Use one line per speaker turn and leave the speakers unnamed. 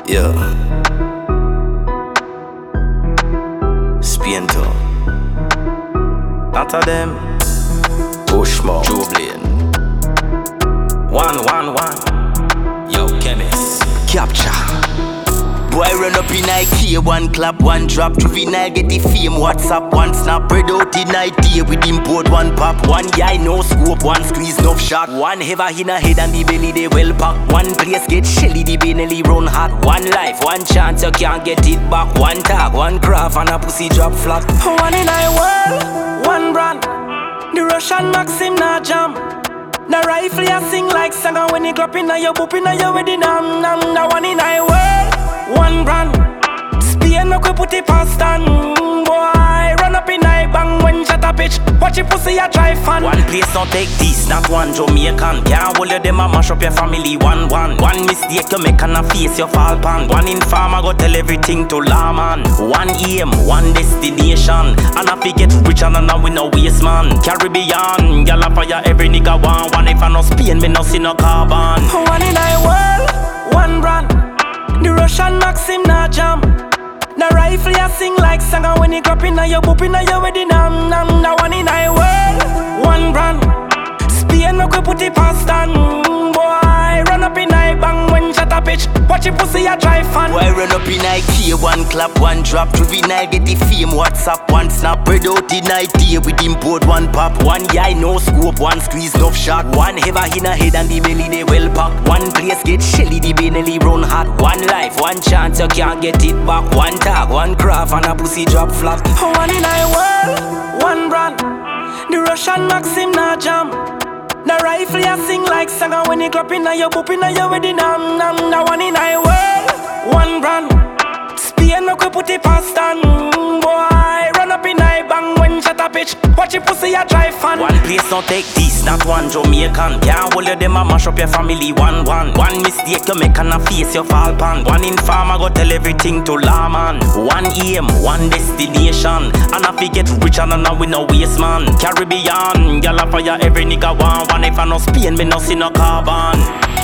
Yeah. Spiento. Out of them. Bushmore. Jublin. 111. Yo, chemist. Capture. Boy run up in IKEA, one clap, one drop. Juvenile get the fame, WhatsApp, one snap. Spread out in idea with import, one pop. One guy, no scope, one squeeze, no shot. One heaver in a head and the belly they well packed. One place get shelly, the belly run hot. One life, one chance, you can't get it back. One tag, one craft and a pussy drop flat. One in a world, one brand. The Russian Maxim na jam. The rifle ya sing like singer when you clap in a your boop in a your wedding. The one in a world, one brand. Spear no could put it past and boy run up in a bang when shut a pitch. Watch your pussy a drive fan. One place don't take this, not one Jamaican. Can't hold you them a mash up your family. One mistake you make and a face your fall pan. One informer go tell everything to lawman. One aim, one destination. And I get rich and I win no waste man. Caribbean, gyal a fire every nigga want. One if I no Spain, me no see no carbon. One in a world, one brand. The Russian Maxim na jam. The rifle ya sing like singer when you clap in a your boop in a your wedding. The one in a world, one brand. Spear no could put it past and boy run up in a bang when shut a pitch. Watch your pussy a drive fan. Boy run up in IKEA, one clap, one drop. Juvenile get the fame, WhatsApp, one snap. Spread out in idea with import, one pop. One guy, no scope, one squeeze, no shot. One heaver in a head and the belly they well packed. One place get shelly, the belly run hot. One life, one chance, you can't get it back. One tag, one craft and a pussy drop flat. One in a world, one brand. The Russian Maxim na jam. The rifle ya sing like singer when you clap in a your boop in a your wedding. The one in a world, one brand. Spear no could put it past and boy run up in a bang when shut a pitch. Watch your pussy a drive fan. One place don't take this, not one Jamaican. Can't hold you them a mash up your family. One mistake you make and a face your fall pan. One informer go tell everything to lawman. One aim, one destination. And I get rich and I win no waste man. Caribbean, gyal a fire every nigga want. One if I no Spain, me no see no carbon.